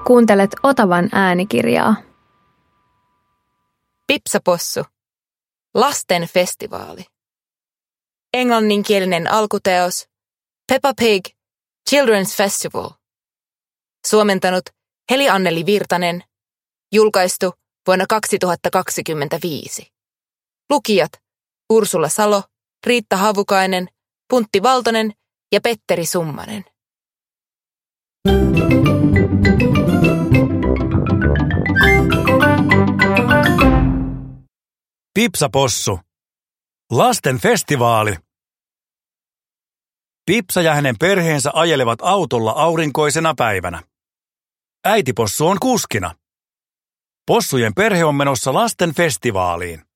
Kuuntelet Otavan äänikirjaa. Pipsapossu. Lasten festivaali. Englanninkielinen alkuteos Peppa Pig Children's Festival. Suomentanut Heli-Anneli Virtanen. Julkaistu vuonna 2025. Lukijat Ursula Salo, Riitta Havukainen, Puntti Valtonen ja Petteri Summanen. Pipsapossu. Lasten festivaali. Pipsa ja hänen perheensä ajelevat autolla aurinkoisena päivänä. Äitipossu on kuskina. Possujen perhe on menossa lasten festivaaliin.